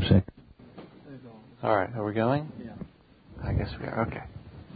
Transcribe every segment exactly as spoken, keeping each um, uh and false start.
six. All right, are we going? Yeah. I guess we are. Okay.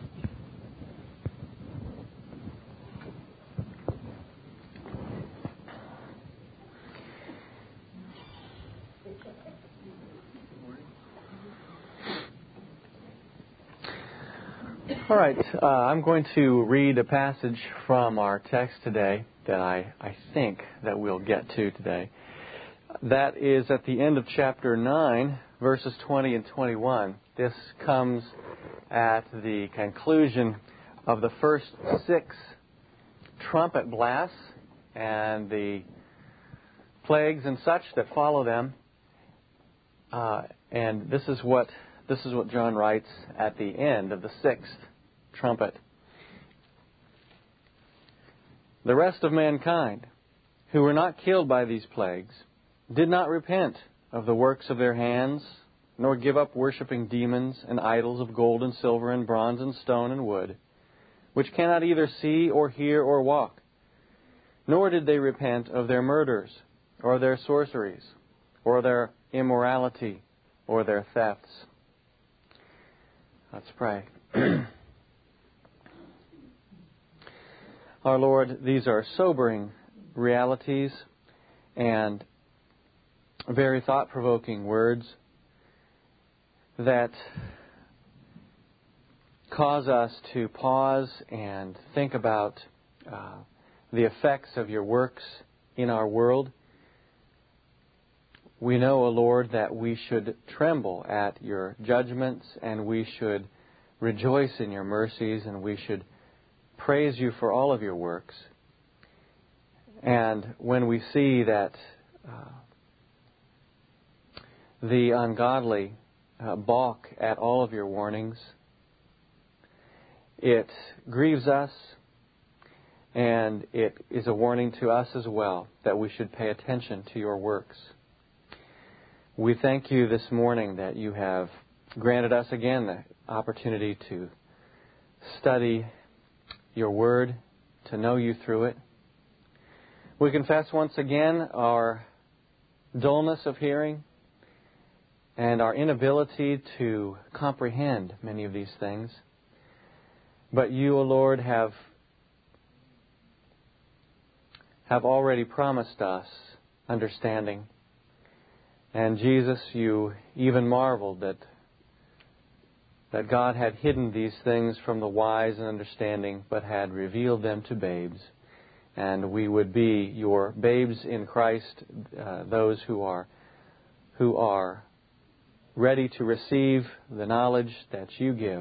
All right, uh, I'm going to read a passage from our text today that I, I think that we'll get to today. That is at the end of chapter nine, verses twenty and twenty-one. This comes at the conclusion of the first six trumpet blasts and the plagues and such that follow them. Uh, and this is what this is what John writes at the end of the sixth trumpet. The rest of mankind, who were not killed by these plagues, did not repent of the works of their hands, nor give up worshipping demons and idols of gold and silver and bronze and stone and wood, which cannot either see or hear or walk. Nor did they repent of their murders, or their sorceries, or their immorality, or their thefts. Let's pray. Our Lord, these are sobering realities and very thought-provoking words that cause us to pause and think about uh, the effects of your works in our world. We know, O Lord, that we should tremble at your judgments and we should rejoice in your mercies and we should praise you for all of your works. And when we see that uh, the ungodly uh, balk at all of your warnings, it grieves us, and it is a warning to us as well that we should pay attention to your works. We thank you this morning that you have granted us again the opportunity to study your word, to know you through it. We confess once again our dullness of hearing and our inability to comprehend many of these things. But you, O Lord, have, have already promised us understanding. And Jesus, you even marveled that that God had hidden these things from the wise and understanding, but had revealed them to babes. And we would be your babes in Christ, uh, those who are who are ready to receive the knowledge that you give.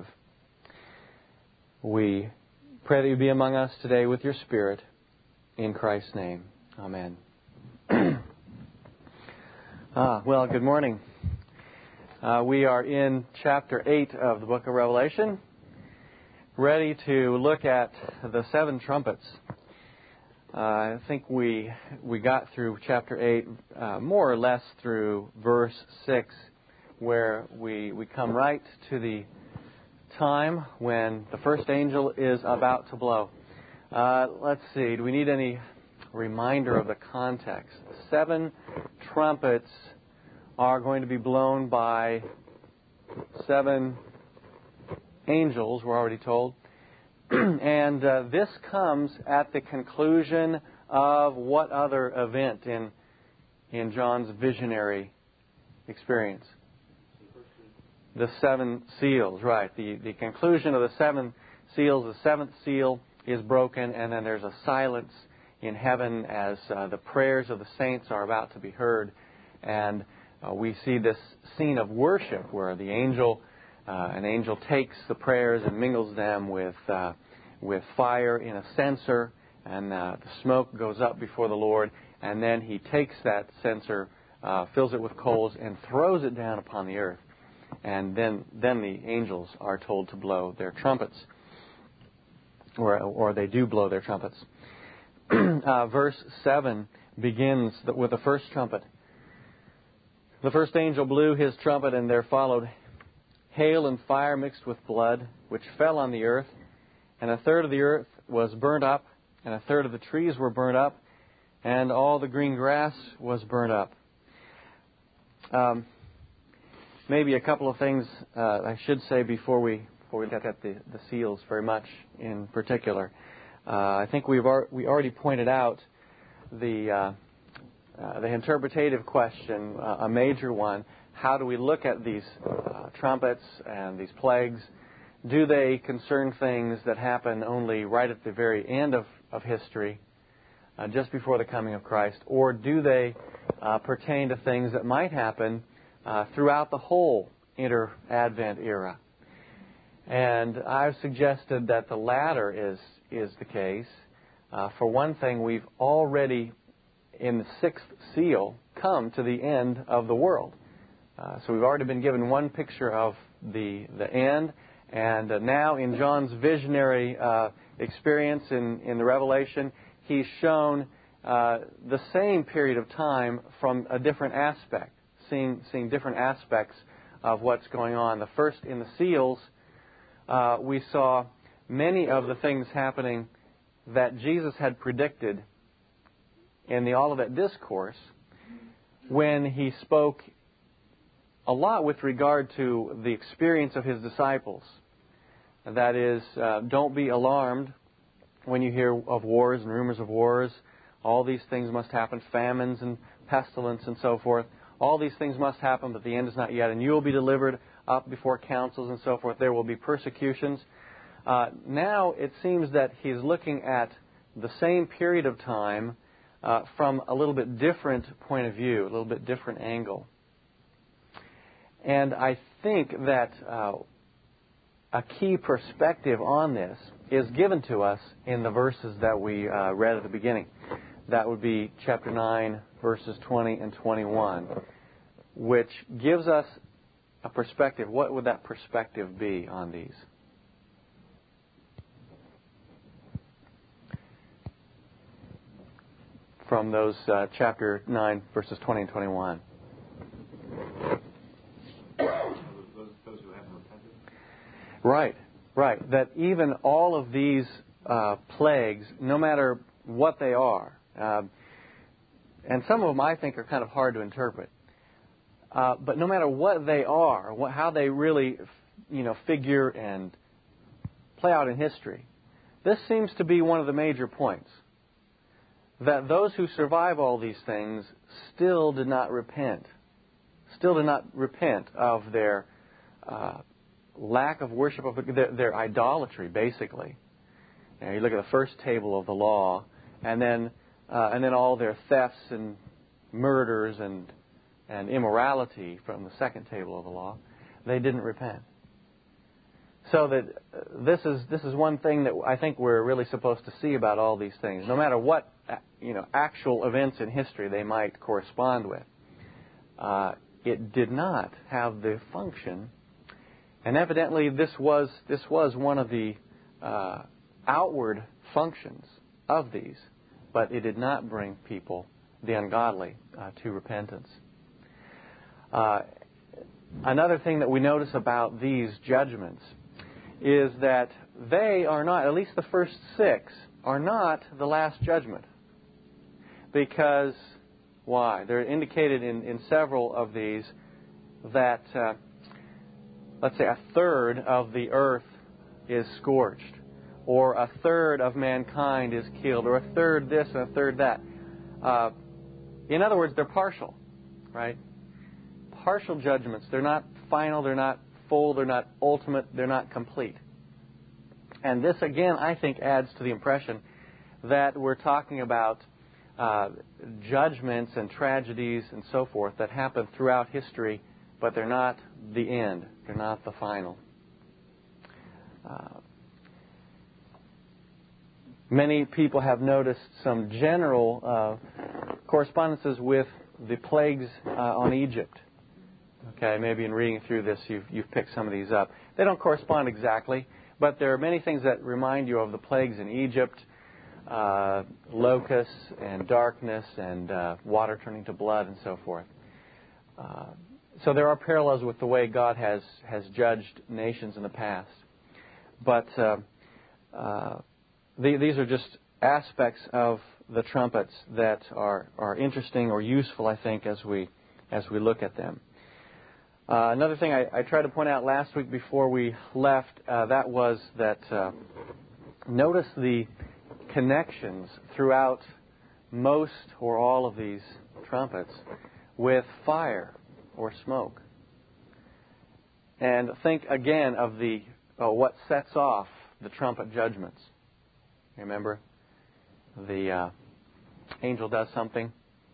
We pray that you be among us today with your Spirit. In Christ's name. Amen. ah, well, good morning. Uh, we are in chapter eight of the book of Revelation, ready to look at the seven trumpets. Uh, I think we we got through chapter eight uh, more or less through verse six, where we, we come right to the time when the first angel is about to blow. Uh, let's see, do we need any reminder of the context? Seven trumpets are going to be blown by seven angels, we're already told. and uh, this comes at the conclusion of what other event in in John's visionary experience? The seven seals, right. The, the conclusion of the seven seals, the seventh seal is broken, and then there's a silence in heaven as uh, the prayers of the saints are about to be heard. And Uh, we see this scene of worship where the angel, uh, an angel takes the prayers and mingles them with uh, with fire in a censer, and uh, the smoke goes up before the Lord, and then he takes that censer, uh, fills it with coals, and throws it down upon the earth. And then then the angels are told to blow their trumpets, or or they do blow their trumpets. uh, verse seven begins with the first trumpet. The first angel blew his trumpet, and there followed hail and fire mixed with blood, which fell on the earth. And a third of the earth was burnt up, and a third of the trees were burnt up, and all the green grass was burnt up. Um, maybe a couple of things uh, I should say before we before we look at the, the seals very much in particular. Uh, I think we've ar- we already pointed out the uh, uh, the interpretative question, uh, a major one. How do we look at these uh, trumpets and these plagues? Do they concern things that happen only right at the very end of, of history, uh, just before the coming of Christ, or do they uh, pertain to things that might happen uh, throughout the whole inter-Advent era? And I've suggested that the latter is is the case. Uh, for one thing, we've already, in the sixth seal, come to the end of the world. Uh, so we've already been given one picture of the the end, and uh, now in John's visionary uh, experience in, in the Revelation, he's shown uh, the same period of time from a different aspect, seeing seeing different aspects of what's going on. The first, in the seals, uh, we saw many of the things happening that Jesus had predicted in the Olivet Discourse when he spoke a lot with regard to the experience of his disciples. That is, uh, don't be alarmed when you hear of wars and rumors of wars. All these things must happen, famines and pestilence and so forth. All these things must happen, but the end is not yet. And you will be delivered up before councils and so forth. There will be persecutions. Uh, now it seems that he's looking at the same period of time uh, from a little bit different point of view, a little bit different angle. And I think that uh, a key perspective on this is given to us in the verses that we uh, read at the beginning. That would be chapter nine, verses twenty and twenty-one, which gives us a perspective. What would that perspective be on these? From those uh, chapter nine, verses twenty and twenty-one. Right, right. That even all of these uh, plagues, no matter what they are, uh, and some of them I think are kind of hard to interpret, uh, but no matter what they are, what, how they really, you know, figure and play out in history, this seems to be one of the major points. That those who survive all these things still did not repent, still did not repent of their uh, lack of worship, of their, their idolatry, basically. You know, you look at the first table of the law, and then uh, and then all their thefts and murders and and immorality from the second table of the law. They didn't repent. So that uh, this is this is one thing that I think we're really supposed to see about all these things, no matter what you know actual events in history they might correspond with. Uh, it did not have the function. And evidently, this was this was one of the uh, outward functions of these, but it did not bring people, the ungodly, uh, to repentance. Uh, another thing that we notice about these judgments is that they are not, at least the first six, are not the last judgment. Because, why? They're indicated in, in several of these that... Uh, Let's say a third of the earth is scorched, or a third of mankind is killed, or a third this and a third that. Uh, in other words, they're partial, right? Partial judgments. They're not final, they're not full, they're not ultimate, they're not complete. And this, again, I think adds to the impression that we're talking about uh, judgments and tragedies and so forth that happen throughout history, but they're not the end. They're not the final. Uh, many people have noticed some general uh, correspondences with the plagues uh, on Egypt. Okay, maybe in reading through this, you've, you've picked some of these up. They don't correspond exactly, but there are many things that remind you of the plagues in Egypt, uh, locusts and darkness and uh, water turning to blood and so forth. Uh, So there are parallels with the way God has, has judged nations in the past. But uh, uh, the, these are just aspects of the trumpets that are, are interesting or useful, I think, as we as we look at them. Uh, another thing I, I tried to point out last week before we left, uh, that was that uh, notice the connections throughout most or all of these trumpets with fire or smoke. And think again of the uh, what sets off the trumpet judgments. Remember? The uh, angel does something.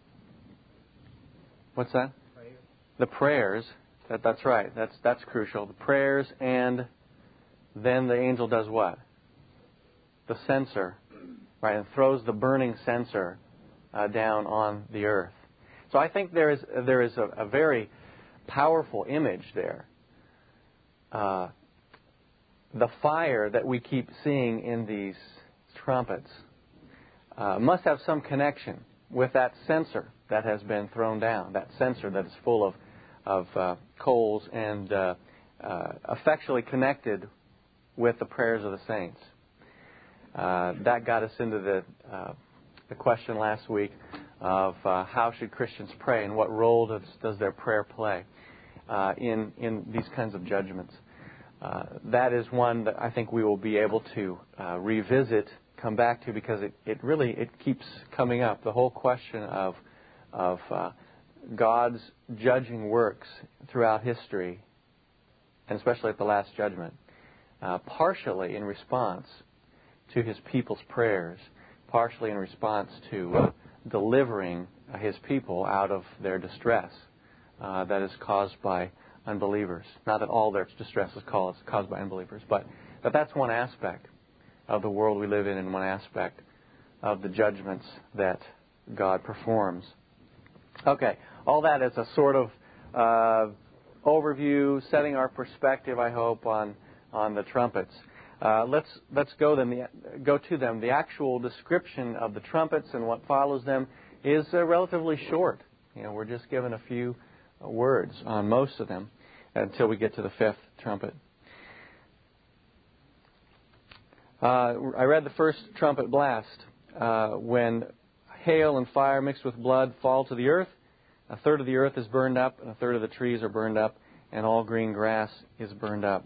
What's that? Prayer. The prayers. That, that's right. That's that's crucial. The prayers, and then the angel does what? The censer, right? And throws the burning censer uh, down on the earth. So I think there is there is a, a very powerful image there. Uh, the fire that we keep seeing in these trumpets uh, must have some connection with that censer that has been thrown down. That censer that is full of of uh, coals and uh, uh, effectually connected with the prayers of the saints. Uh, that got us into the uh, the question last week of uh, how should Christians pray and what role does, does their prayer play uh, in in these kinds of judgments. Uh, that is one that I think we will be able to uh, revisit, come back to, because it, it really it keeps coming up. The whole question of of uh, God's judging works throughout history, and especially at the Last Judgment, uh, partially in response to His people's prayers, partially in response to uh, delivering uh, His people out of their distress uh, that is caused by unbelievers. Not that all their distress is caused, caused by unbelievers, but that that's one aspect of the world we live in and one aspect of the judgments that God performs. Okay, all that is a sort of uh, overview, setting our perspective, I hope, on on the trumpets. Uh, let's let's go them the, go to them. The actual description of the trumpets and what follows them is uh, relatively short. You know, we're just given a few uh, words on most of them until we get to the fifth trumpet. Uh, I read the first trumpet blast uh, when hail and fire mixed with blood fall to the earth. A third of the earth is burned up, and a third of the trees are burned up, and all green grass is burned up.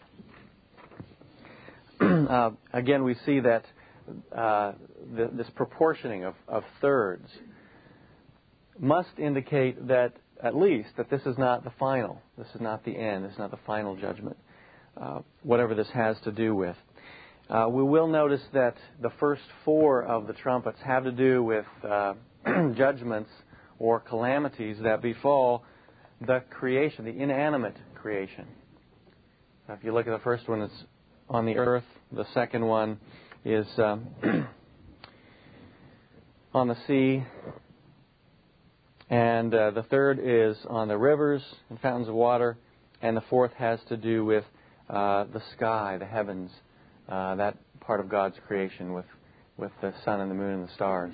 uh, again, we see that uh, the, this proportioning of, of thirds must indicate that, at least, that this is not the final. This is not the end. This is not the final judgment, uh, whatever this has to do with. Uh, we will notice that the first four of the trumpets have to do with uh, judgments or calamities that befall the creation, the inanimate creation. Now, if you look at the first one, it's on the earth. The second one is um, on the sea. And uh, the third is on the rivers and fountains of water. And the fourth has to do with uh, the sky, the heavens, uh, that part of God's creation with, with the sun and the moon and the stars.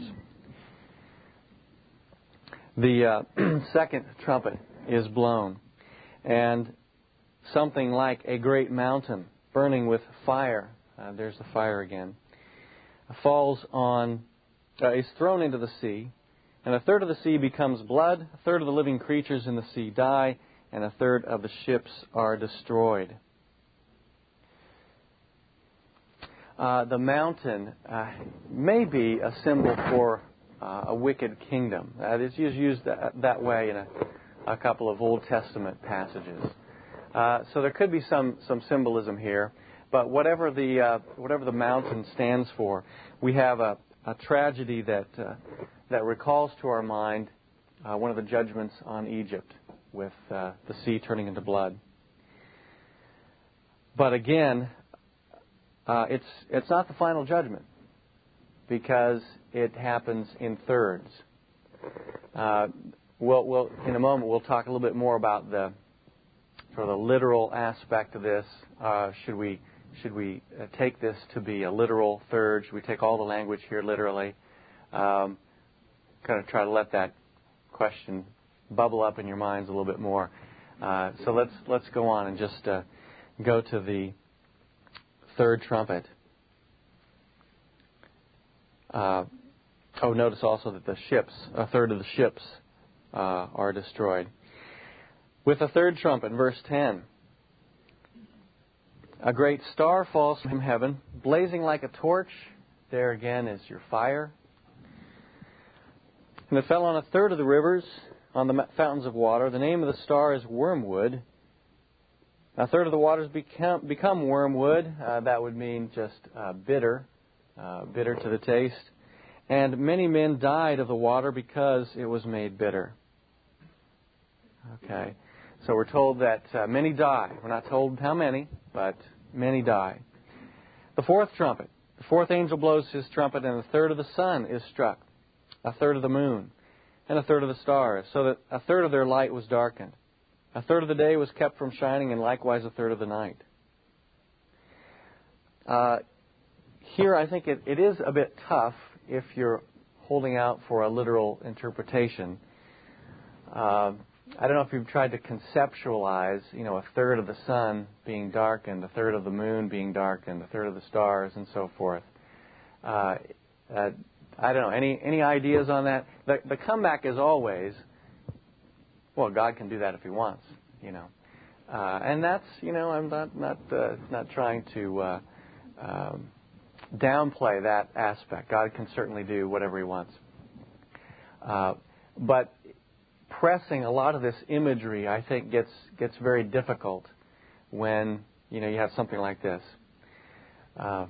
The uh, second trumpet is blown, and something like a great mountain burning with fire, uh, there's the fire again, falls on, uh, is thrown into the sea, and a third of the sea becomes blood, a third of the living creatures in the sea die, and a third of the ships are destroyed. Uh, the mountain uh, may be a symbol for uh, a wicked kingdom. Uh, it's used that, that way in a, a couple of Old Testament passages. Uh, so there could be some, some symbolism here. But whatever the uh, whatever the mountain stands for, we have a, a tragedy that uh, that recalls to our mind uh, one of the judgments on Egypt with uh, the sea turning into blood. But again, Uh, it's it's not the final judgment because it happens in thirds. Uh, we'll, we'll in a moment we'll talk a little bit more about the sort of the literal aspect of this. Uh, should we should we uh, take this to be a literal third? Should we take all the language here literally? Um, kind of try to let that question bubble up in your minds a little bit more. Uh, so let's let's go on and just uh, go to the third trumpet. Uh, oh, notice also that the ships, a third of the ships uh, are destroyed. With the third trumpet, verse ten, a great star falls from heaven, blazing like a torch. There again is your fire. And it fell on a third of the rivers, on the fountains of water. The name of the star is wormwood. A third of the waters become, become wormwood. Uh, that would mean just uh, bitter, uh, bitter to the taste. And many men died of the water because it was made bitter. Okay. So we're told that uh, many die. We're not told how many, but many die. The fourth trumpet. The fourth angel blows his trumpet, and a third of the sun is struck, a third of the moon, and a third of the stars, so that a third of their light was darkened. A third of the day was kept from shining, and likewise a third of the night. Uh, here I think it, it is a bit tough if you're holding out for a literal interpretation. Uh, I don't know if you've tried to conceptualize, you know, a third of the sun being darkened, a third of the moon being darkened, a third of the stars, and so forth. Uh, uh, I don't know. Any any ideas on that? The, the comeback is always, well, God can do that if He wants, you know, uh, and that's, you know, I'm not not uh, not trying to uh, um, downplay that aspect. God can certainly do whatever He wants, uh, but pressing a lot of this imagery, I think, gets gets very difficult when, you know, you have something like this. Uh,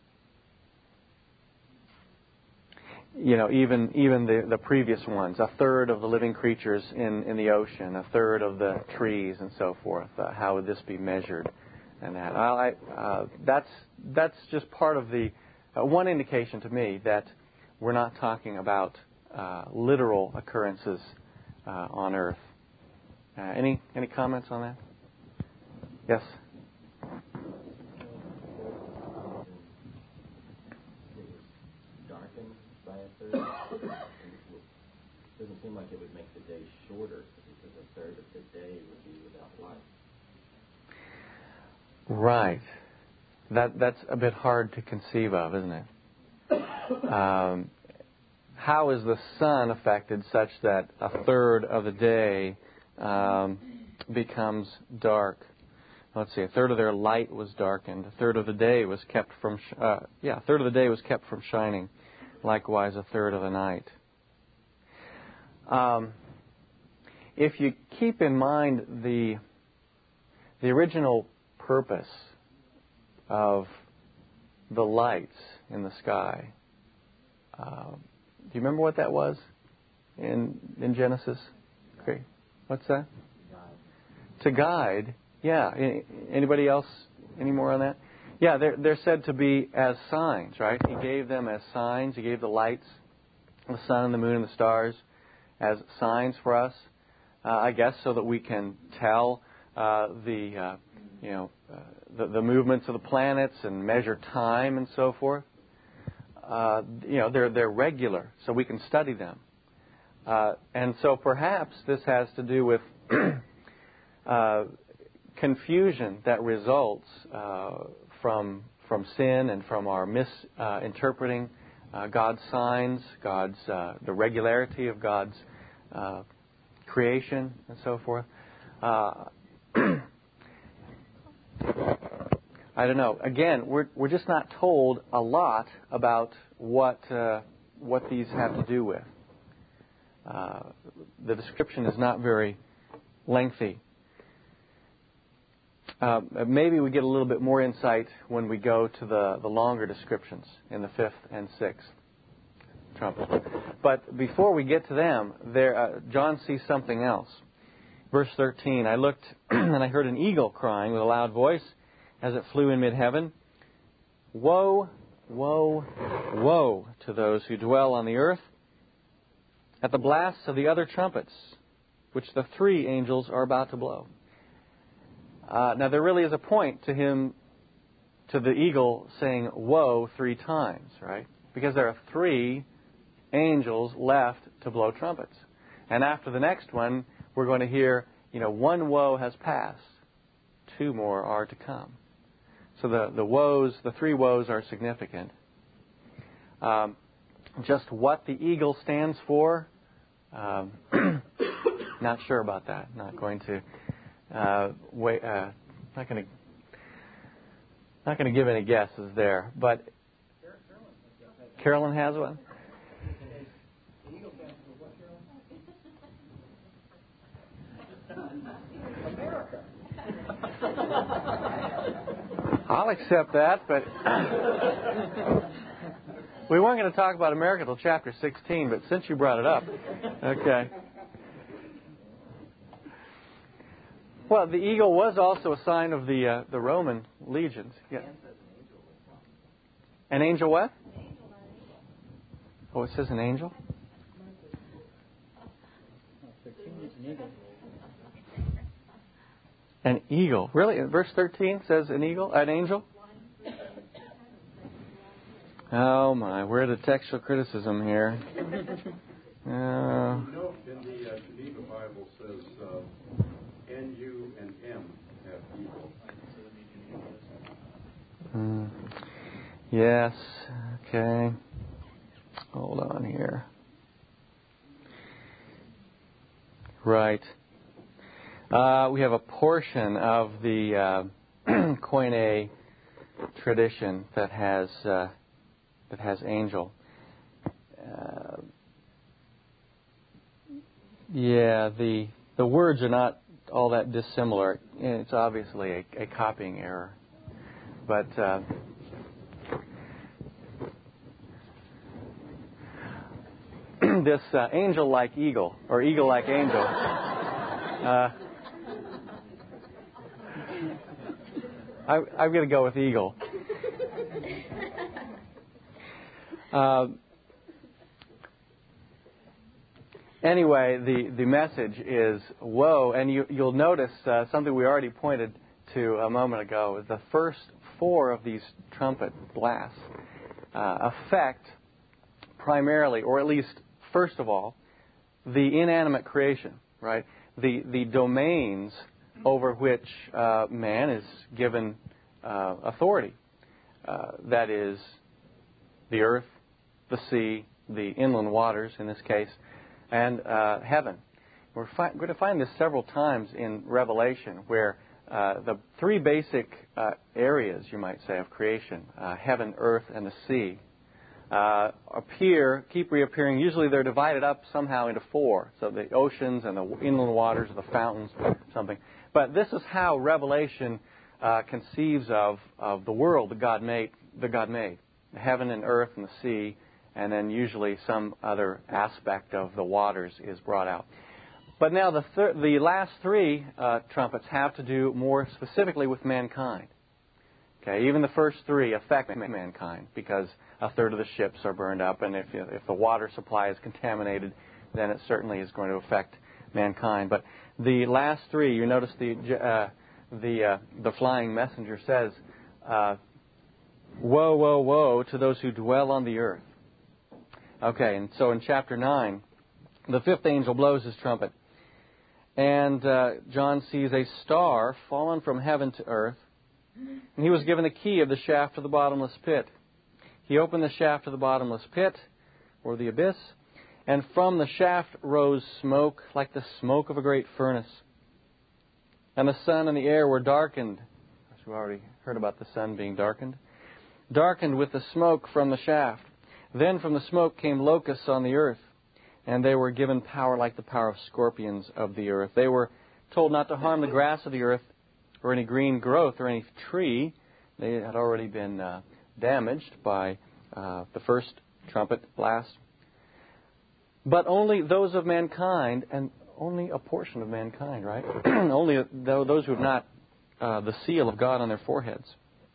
you know, even even the, the previous ones, a third of the living creatures in, in the ocean, a third of the trees, and so forth. Uh, how would this be measured? And that I, uh, that's that's just part of the uh, one indication to me that we're not talking about uh, literal occurrences Uh, on earth. Uh, any any comments on that? Yes? It was darkened by a third. It doesn't seem like it would make the day shorter because a third of the day would be without light. Right. That that's a bit hard to conceive of, isn't it? Um, How is the sun affected such that a third of the day um, becomes dark? Let's see. A third of their light was darkened. A third of the day was kept from sh- uh, yeah. A third of the day was kept from shining. Likewise, a third of the night. Um, if you keep in mind the the original purpose of the lights in the sky. Uh, Do you remember what that was in in Genesis? Great. What's that? Guide. To guide. Yeah. Anybody else? Any more on that? Yeah, they're they're said to be as signs, right? He gave them as signs. He gave the lights, the sun and the moon and the stars, as signs for us. Uh, I guess so that we can tell uh, the uh, you know uh, the, the movements of the planets and measure time and so forth. Uh, you know, they're they're regular, so we can study them. Uh, and so perhaps this has to do with uh, confusion that results uh, from from sin and from our misinterpreting uh, God's signs, God's uh, the regularity of God's uh, creation and so forth. Uh, I don't know. Again, we're we're just not told a lot about what uh, what these have to do with. Uh, the description is not very lengthy. Uh, maybe we get a little bit more insight when we go to the, the longer descriptions in the fifth and sixth trumpet. But before we get to them, there uh, John sees something else. Verse thirteen, I looked and I heard an eagle crying with a loud voice as it flew in mid-heaven, woe, woe, woe to those who dwell on the earth at the blasts of the other trumpets, which the three angels are about to blow. Uh, now, there really is a point to him, to the eagle saying woe three times, right? Because there are three angels left to blow trumpets. And after the next one, we're going to hear, you know, one woe has passed. Two more are to come. So the, the woes, the three woes are significant. Um, just what the eagle stands for, um, not sure about that. Not going to Uh, wait, uh, not going to not going to give any guesses there, but Carolyn has one. I'll accept that, but we weren't going to talk about America till chapter sixteen, but since you brought it up, okay. Well, the eagle was also a sign of the uh, the Roman legions. Yeah. An angel what? Oh, it says an angel? An eagle. Really? Verse thirteen says an eagle? An angel? Oh, my. We're the textual criticism here. Uh, you know, in the uh, Geneva Bible says uh, N, U, and M have eagle. Mm. Yes. Okay. Hold on here. Right. Uh, we have a portion of the uh, Koine tradition that has uh, that has angel. Uh, yeah, the the words are not all that dissimilar. It's obviously a, a copying error, but. Uh, this uh, angel-like eagle, or eagle-like angel, uh, I, I'm going to go with eagle. Uh, anyway, the, the message is woe, and you, you'll notice uh, something we already pointed to a moment ago. The first four of these trumpet blasts uh, affect primarily, or at least first of all, the inanimate creation, right? The the domains over which uh, man is given uh, authority. Uh, that is the earth, the sea, the inland waters in this case, and uh, heaven. We're fi- going to find this several times in Revelation, where uh, the three basic uh, areas, you might say, of creation, uh, heaven, earth, and the sea, Uh, appear, keep reappearing. Usually they're divided up somehow into four. So the oceans and the inland waters, the fountains, something. But this is how Revelation uh, conceives of, of the world that God made, that God made. The heaven and earth and the sea, and then usually some other aspect of the waters is brought out. But now the, thir- the last three uh, trumpets have to do more specifically with mankind. Okay, even the first three affect mankind because a third of the ships are burned up, and if if the water supply is contaminated, then it certainly is going to affect mankind. But the last three, you notice the uh, the uh, the flying messenger says, uh, "Woe, woe, woe to those who dwell on the earth." Okay, and so in chapter nine, the fifth angel blows his trumpet, and uh, John sees a star fallen from heaven to earth. And he was given the key of the shaft of the bottomless pit. He opened the shaft of the bottomless pit, or the abyss, and from the shaft rose smoke like the smoke of a great furnace. And the sun and the air were darkened. We've already heard about the sun being darkened. Darkened with the smoke from the shaft. Then from the smoke came locusts on the earth, and they were given power like the power of scorpions of the earth. They were told not to harm the grass of the earth, or any green growth, or any tree. They had already been uh, damaged by uh, the first trumpet blast. But only those of mankind, and only a portion of mankind, right? Only those who have not uh, the seal of God on their foreheads.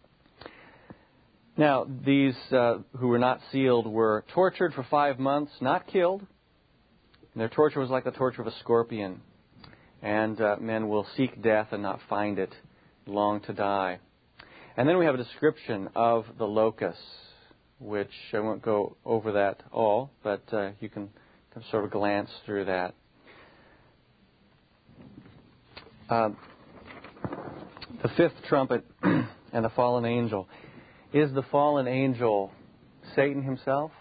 Now, these uh, who were not sealed were tortured for five months, not killed. And their torture was like the torture of a scorpion. And uh, men will seek death and not find it, long to die. And then we have a description of the locusts, which I won't go over that all, but uh, you can, can sort of glance through that. Uh, the fifth trumpet and the fallen angel. Is the fallen angel Satan himself?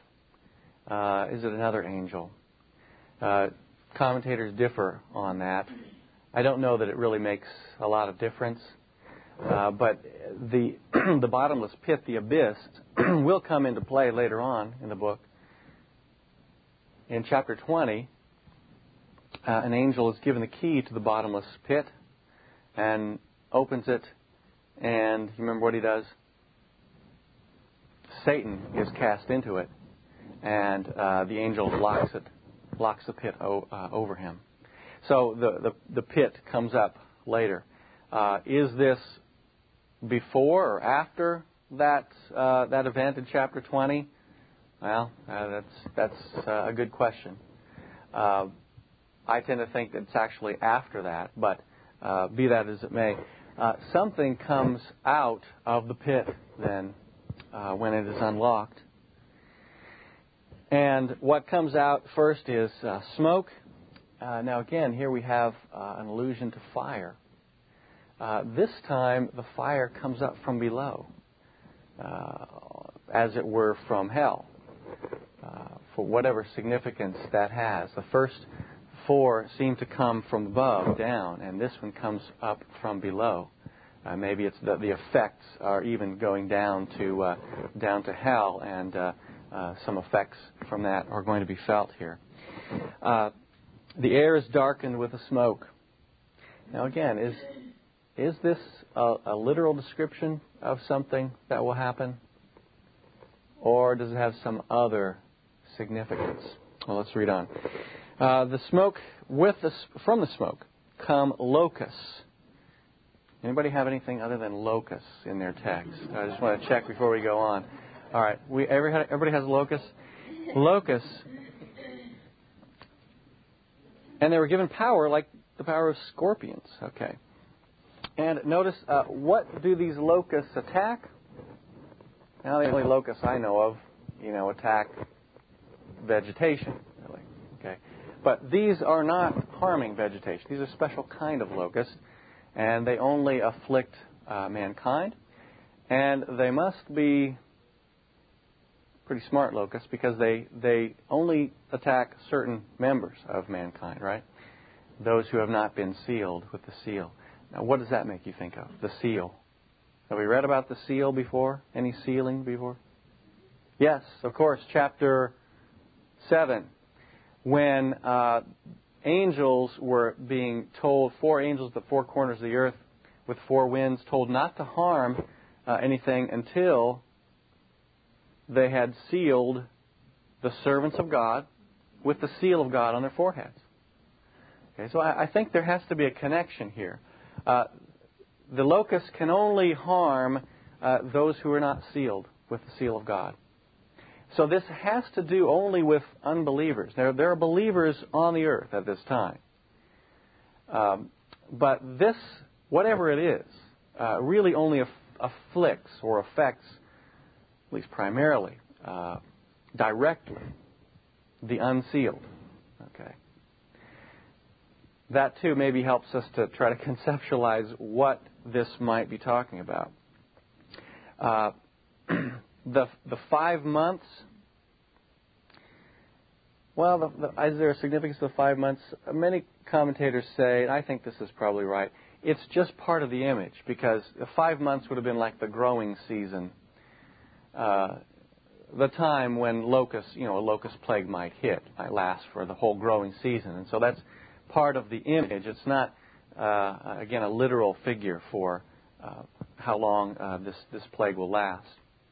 Uh, is it another angel? Uh, commentators differ on that. I don't know that it really makes a lot of difference. Uh, but the the bottomless pit, the abyss, will come into play later on in the book. In chapter twenty, uh, an angel is given the key to the bottomless pit and opens it, and you remember what he does? Satan is cast into it, and uh, the angel locks it, locks the pit o- uh, over him. So the, the, the pit comes up later. Uh, is this before or after that uh, that event in chapter twenty? Well, uh, that's that's uh, a good question. Uh, I tend to think that it's actually after that, but uh, be that as it may, uh, something comes out of the pit then uh, when it is unlocked. And what comes out first is uh, smoke. Uh, now again, here we have uh, an allusion to fire. Uh, this time, the fire comes up from below, uh, as it were from hell, uh, for whatever significance that has. The first four seem to come from above down, and this one comes up from below. Uh, maybe it's the, the effects are even going down to uh, down to hell, and uh, uh, some effects from that are going to be felt here. Uh, the air is darkened with the smoke. Now again, is is this a, a literal description of something that will happen, or does it have some other significance? Well, let's read on. Uh, the smoke with the from the smoke come locusts. Anybody have anything other than locusts in their text? I just want to check before we go on. All right, we everybody everybody has locusts. Locusts, and they were given power like the power of scorpions. Okay, and notice uh, what do these locusts attack? Now the only locusts I know of, you know, attack vegetation. Really, okay. But these are not harming vegetation. These are a special kind of locusts, and they only afflict uh, mankind. And they must be pretty smart locusts because they, they only attack certain members of mankind, right? Those who have not been sealed with the seal. Now, what does that make you think of? The seal. Have we read about the seal before? Any sealing before? Yes, of course. Chapter seven. When uh, angels were being told, four angels at the four corners of the earth with four winds, told not to harm uh, anything until they had sealed the servants of God with the seal of God on their foreheads. Okay, so I, I think there has to be a connection here. Uh, the locusts can only harm uh, those who are not sealed with the seal of God. So this has to do only with unbelievers. There, there are believers on the earth at this time. Um, but this, whatever it is, uh, really only aff- afflicts or affects, at least primarily, uh, directly, the unsealed. Okay. That too maybe helps us to try to conceptualize what this might be talking about. Uh, The the five months, well, the, the, is there a significance to the five months? Many commentators say, and I think this is probably right, it's just part of the image because the five months would have been like the growing season, uh, the time when locusts, you know, a locust plague might hit, might last for the whole growing season. And so that's part of the image. It's not, uh, again, a literal figure for uh, how long uh, this, this plague will last.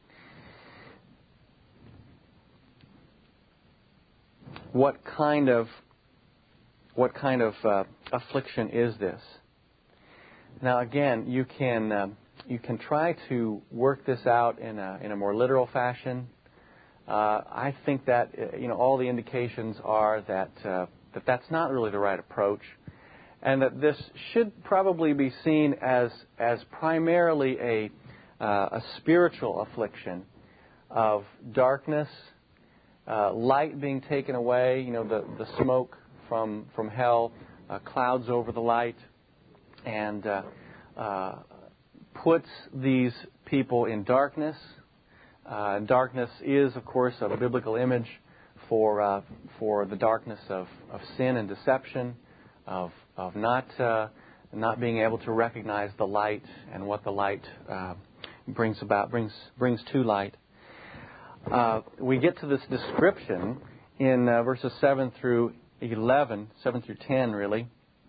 What kind of what kind of uh, affliction is this? Now, again, you can uh, you can try to work this out in a in a more literal fashion. Uh, I think that uh, you know all the indications are that uh, that that's not really the right approach, and that this should probably be seen as as primarily a uh, a spiritual affliction of darkness. Uh, light being taken away, you know, the, the smoke from from hell uh, clouds over the light and uh, uh, puts these people in darkness. Uh, darkness is, of course, a biblical image for uh, for the darkness of, of sin and deception, of of not uh, not being able to recognize the light and what the light uh, brings about brings brings to light. Uh, we get to this description in uh, verses seven through eleven, seven through ten, really.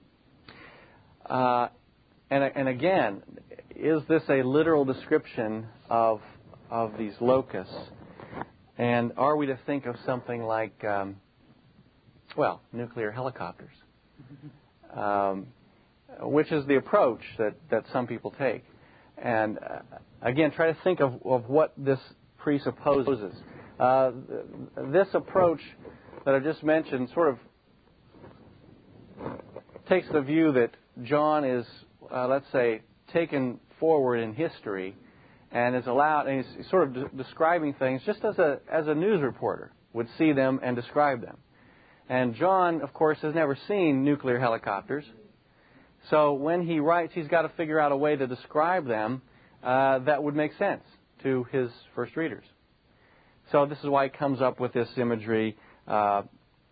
Uh, and and again, is this a literal description of of these locusts? And are we to think of something like, um, well, nuclear helicopters, um, which is the approach that, that some people take? And uh, again, try to think of, of what this presupposes. Uh, this approach that I just mentioned sort of takes the view that John is, uh, let's say, taken forward in history and is allowed, and he's sort of de- describing things just as a as a news reporter would see them and describe them. And John, of course, has never seen nuclear helicopters. So when he writes, he's got to figure out a way to describe them uh, that would make sense to his first readers. So this is why he comes up with this imagery. Uh,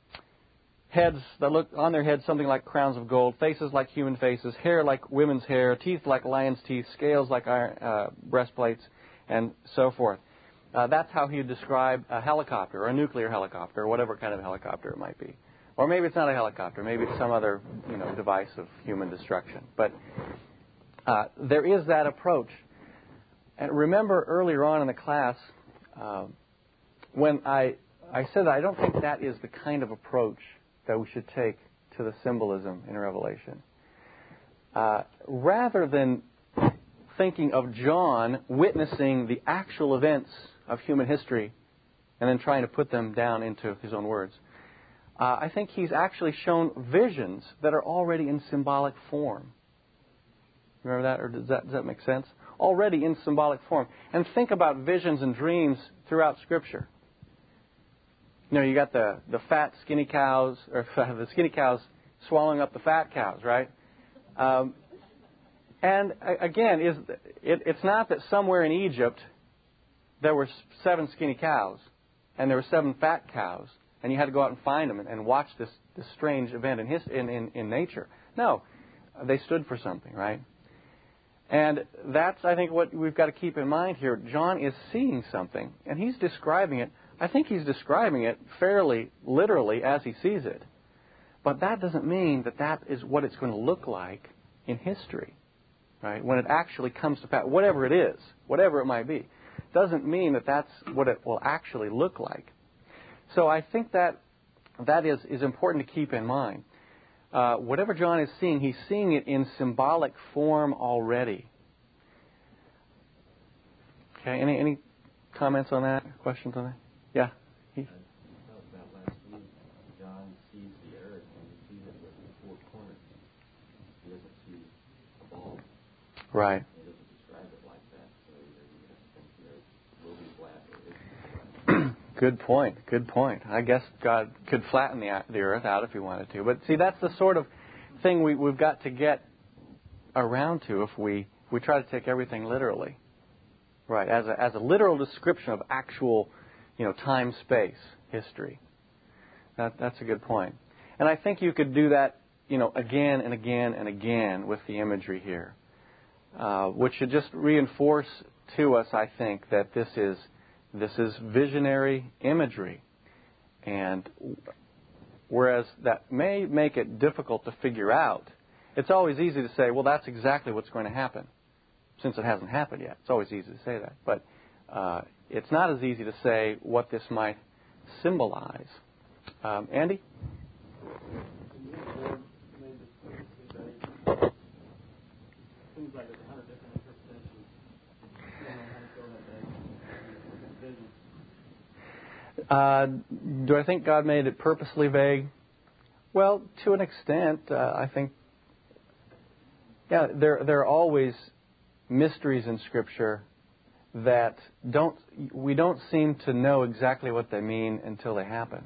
heads that look on their heads something like crowns of gold, faces like human faces, hair like women's hair, teeth like lion's teeth, scales like iron, uh, breastplates, and so forth. Uh, that's how he would describe a helicopter or a nuclear helicopter or whatever kind of helicopter it might be. Or maybe it's not a helicopter. Maybe it's some other, you know, device of human destruction. But uh, there is that approach. And remember earlier on in the class uh, when I I said that I don't think that is the kind of approach that we should take to the symbolism in Revelation. Uh, rather than thinking of John witnessing the actual events of human history and then trying to put them down into his own words, uh, I think he's actually shown visions that are already in symbolic form. Remember that? Or does that, does that make sense? Already in symbolic form. And think about visions and dreams throughout Scripture. You know, you got the, the fat, skinny cows, or the skinny cows swallowing up the fat cows, right? Um, and again, is it, it's not that somewhere in Egypt there were seven skinny cows and there were seven fat cows, and you had to go out and find them and, and watch this, this strange event in, his, in, in, in nature. No, they stood for something, right? And that's, I think, what we've got to keep in mind here. John is seeing something, and he's describing it. I think he's describing it fairly literally as he sees it. But that doesn't mean that that is what it's going to look like in history, right? When it actually comes to pass, whatever it is, whatever it might be, doesn't mean that that's what it will actually look like. So I think that that is, is important to keep in mind. Uh, whatever John is seeing, he's seeing it in symbolic form already. Okay, any any comments on that? Questions on that? Yeah. He, I talked about last week, John sees the earth and he sees it with the four corners. He doesn't see a ball. right. He doesn't describe it like that. So either you have to think the earth will be flat or it isn't flat. Good point. Good point. I guess God could flatten the the earth out if He wanted to. But see, that's the sort of thing we, we've got to get around to if we, we try to take everything literally. Right, as a, as a literal description of actual, you know, time, space, history. That, that's a good point. And I think you could do that, you know, again and again and again with the imagery here, uh, which should just reinforce to us, I think, that this is this is visionary imagery. And whereas that may make it difficult to figure out, it's always easy to say, well, that's exactly what's going to happen, since it hasn't happened yet. It's always easy to say that. But uh, it's not as easy to say what this might symbolize. Um, Andy? Seems like there's a hundred different interpretations. Uh, do I think God made it purposely vague? Well, to an extent, uh, I think, yeah, there there are always mysteries in Scripture that don't we don't seem to know exactly what they mean until they happen.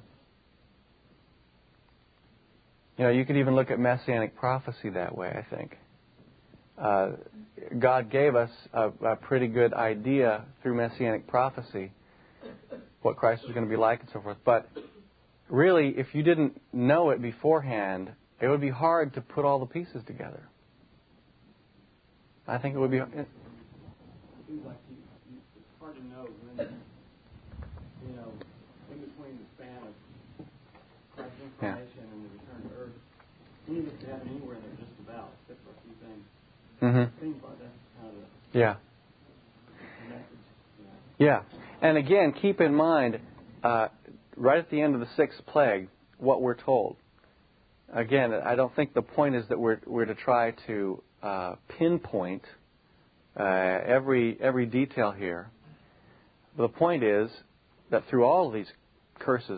You know, you could even look at Messianic prophecy that way, I think. Uh, God gave us a, a pretty good idea through Messianic prophecy what Christ was going to be like and so forth. But really, if you didn't know it beforehand it would be hard to put all the pieces together. I think it would be... It, It seems like you, you, it's hard to know when, you know, in between the span of Christ's incarnation and the return to earth, when you get to heaven anywhere there just about, except for a few things. mm-hmm. It seems like that's kind of the Yeah. message. You know. Yeah. And again, keep in mind, uh, right at the end of the sixth plague, what we're told. Again, I don't think the point is that we're we're to try to uh, pinpoint uh, every every detail here. The point is that through all of these curses,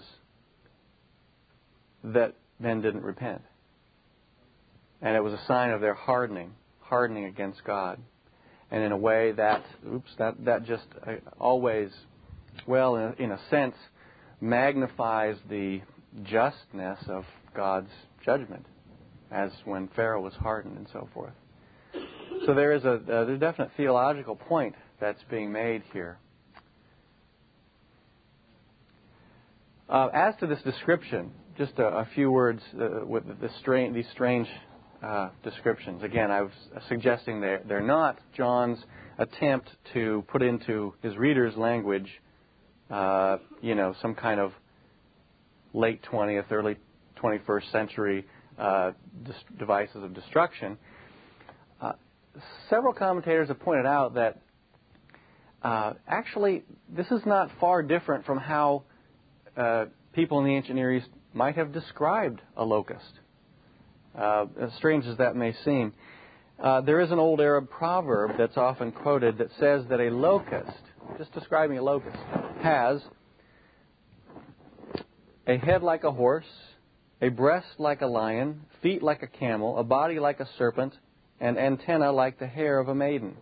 that men didn't repent, and it was a sign of their hardening, hardening against God, and in a way that, oops, that that just uh, always, well, in a, in a sense, magnifies the justness of God's judgment, as when Pharaoh was hardened and so forth. So there is a, a definite theological point that's being made here. Uh, as to this description, just a, a few words uh, with the strange, these strange uh, descriptions. Again, I was suggesting they're, they're not John's attempt to put into his reader's language, uh, you know, some kind of late twentieth, early twenty-first century uh, dis- devices of destruction. Uh, several commentators have pointed out that uh, actually this is not far different from how uh, people in the ancient Near East might have described a locust. Uh, as strange as that may seem, uh, there is an old Arab proverb that's often quoted that says that a locust, just describing a locust, has a head like a horse, a breast like a lion, feet like a camel, a body like a serpent, and antenna like the hair of a maiden.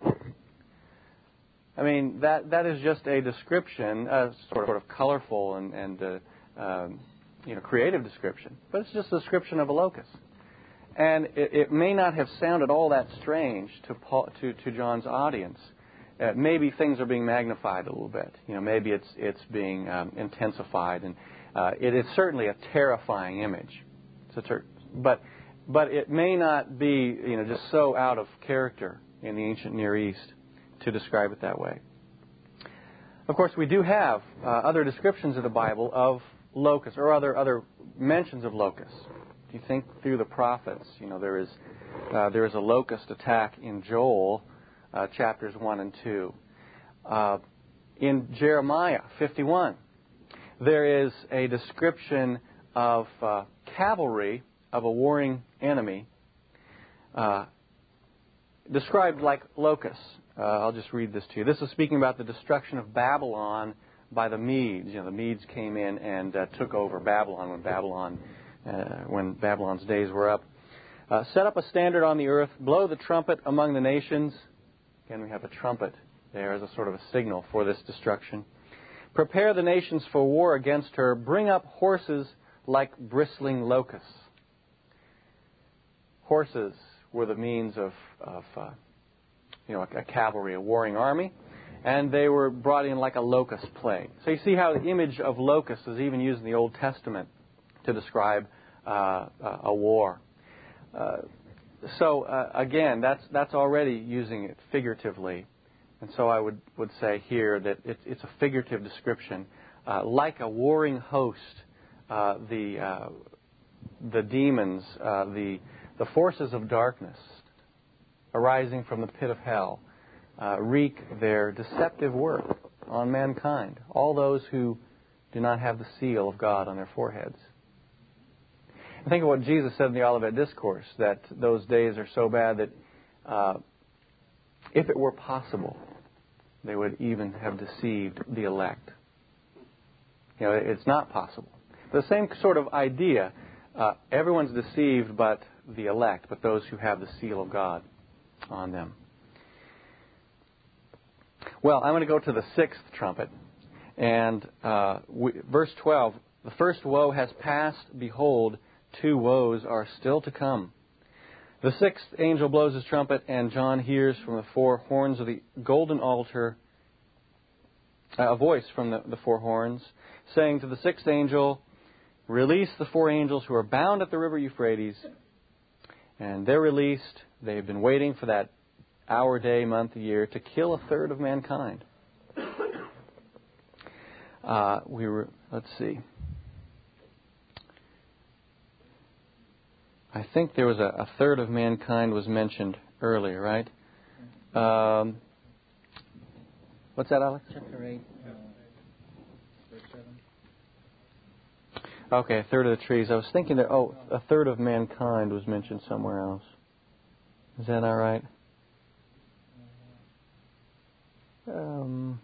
I mean, that that is just a description, a sort of colorful and, and uh, um, you know, creative description, but it's just a description of a locust. And it, it may not have sounded all that strange to Paul, to, to John's audience. Uh, maybe things are being magnified a little bit. You know, maybe it's it's being um, intensified, and uh, it is certainly a terrifying image. It's a ter- but but it may not be, you know, just so out of character in the ancient Near East to describe it that way. Of course, we do have uh, other descriptions of the Bible of locusts, or other other mentions of locusts. If you think through the prophets, you know, there is uh, there is a locust attack in Joel uh, chapters one and two. Uh, in Jeremiah fifty-one, there is a description of uh, cavalry of a warring enemy, uh, described like locusts. Uh, I'll just read this to you. This is speaking about the destruction of Babylon by the Medes. You know, the Medes came in and uh, took over Babylon when Babylon, uh, when Babylon's days were up. Uh, Set up a standard on the earth, blow the trumpet among the nations. Again, we have a trumpet there as a sort of a signal for this destruction. Prepare the nations for war against her. Bring up horses like bristling locusts. Horses were the means of, of uh, you know, a, a cavalry, a warring army, and they were brought in like a locust plague. So you see how the image of locusts is even used in the Old Testament to describe uh, a war. Uh, so uh, again, that's that's already using it figuratively, and so I would, would say here that it, it's a figurative description, uh, like a warring host. Uh, the uh, the demons, uh, the the forces of darkness arising from the pit of hell, uh, wreak their deceptive work on mankind, all those who do not have the seal of God on their foreheads. I think of what Jesus said in the Olivet Discourse, that those days are so bad that uh, if it were possible, they would even have deceived the elect. You know, it's not possible. The same sort of idea, uh, everyone's deceived but the elect, but those who have the seal of God on them. Well, I'm going to go to the sixth trumpet. And uh, we, verse twelve, the first woe has passed, behold, two woes are still to come. The sixth angel blows his trumpet, and John hears from the four horns of the golden altar uh, a voice from the, the four horns, saying to the sixth angel, release the four angels who are bound at the river Euphrates. And they're released. They've been waiting for that hour, day, month, year to kill a third of mankind. Uh, we were, let's see. I think there was a, a third of mankind was mentioned earlier, right? Um, what's that, Alex? Chapter eight, uh, verse seven. Okay, a third of the trees. I was thinking that, oh, a third of mankind was mentioned somewhere else. Is that all right? Um,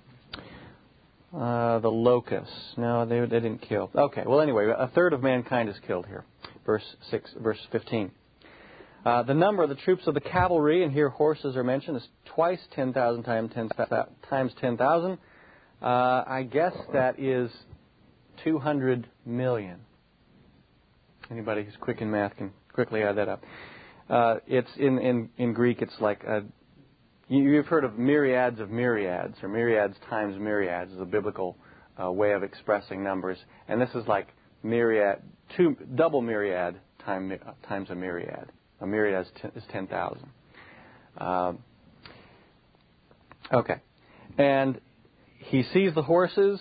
uh, the locusts. No, they, they didn't kill. Okay, well, anyway, a third of mankind is killed here. Verse six, verse fifteen. Uh, the number of the troops of the cavalry, and here horses are mentioned, is twice ten thousand times ten times ten thousand. Uh, I guess that is two hundred million. Anybody who's quick in math can quickly add that up. Uh, it's in, in, in Greek. It's like a, you, you've heard of myriads of myriads, or myriads times myriads is a biblical uh, way of expressing numbers, and this is like myriad, two double myriad time, times a myriad. A myriad is, ten, is ten thousand. Um, okay, and he sees the horses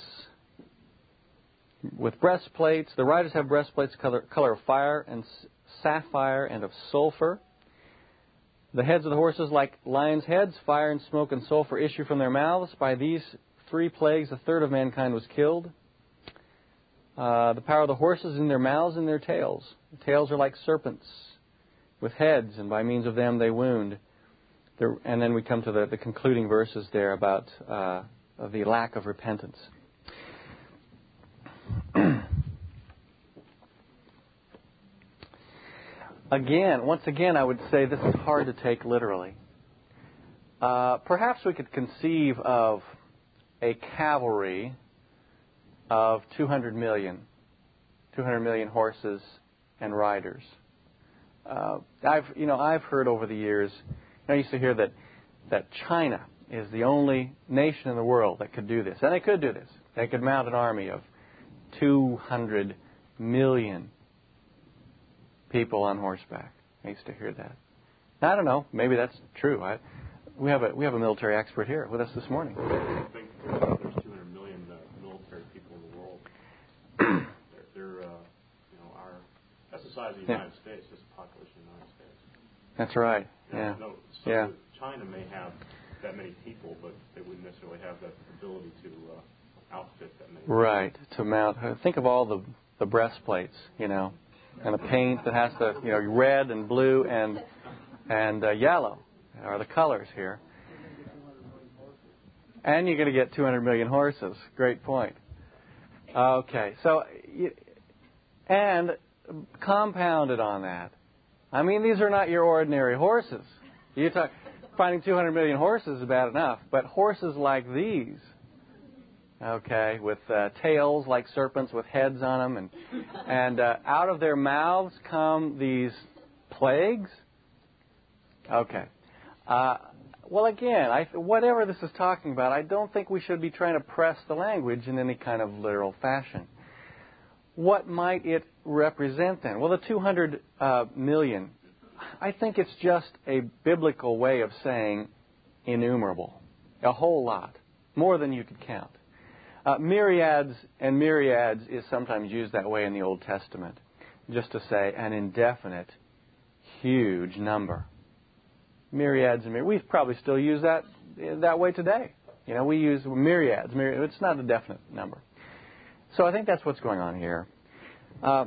with breastplates. The riders have breastplates color, color of fire and sapphire and of sulfur. The heads of the horses, like lions' heads, fire and smoke and sulfur issue from their mouths. By these three plagues, a third of mankind was killed. Uh, the power of the horses in their mouths and their tails. The tails are like serpents with heads, and by means of them they wound. There, and then we come to the, the concluding verses there about uh, of the lack of repentance. Again, once again, I would say this is hard to take literally. Uh, perhaps we could conceive of a cavalry of two hundred million, two hundred million horses and riders. Uh, I've, you know, I've heard over the years. I used to hear that that China is the only nation in the world that could do this, and they could do this. They could mount an army of two hundred million people on horseback. I used to hear that. I don't know. Maybe that's true. I, we have a we have a military expert here with us this morning. I think uh, there's two hundred million uh, military people in the world. they're, they're uh, you know, our that's the size of the United yeah. States. That's the population of the United States. That's right. Yeah. Yeah. No, so yeah. China may have that many people, but they wouldn't necessarily have the ability to uh, outfit that many. Right. To mount. Think of all the the breastplates, you know, and the paint that has to, you know, red and blue and and uh, yellow are the colors here. And you're going to get two hundred million horses. Great point. Okay. So, and compounded on that, I mean, these are not your ordinary horses. You talk, finding two hundred million horses is bad enough, but horses like these, okay, with uh, tails like serpents with heads on them, and and uh, out of their mouths come these plagues. Okay. Uh, well, again, I, whatever this is talking about, I don't think we should be trying to press the language in any kind of literal fashion. What might it represent then? Well, the two hundred uh, million, I think it's just a biblical way of saying innumerable, a whole lot, more than you could count. Uh, myriads and myriads is sometimes used that way in the Old Testament, just to say an indefinite, huge number. Myriads and myriads. We probably still use that that way today. You know, we use myriads. myriads. It's not a definite number. So I think that's what's going on here. Uh,